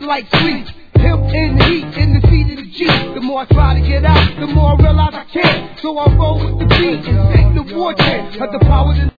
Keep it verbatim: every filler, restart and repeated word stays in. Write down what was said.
like sweet. Hemp in the heat, in the seat of the Jeep. The more I try to get out, the more I realize I can't. So I roll with the beat and take the war chant of the power.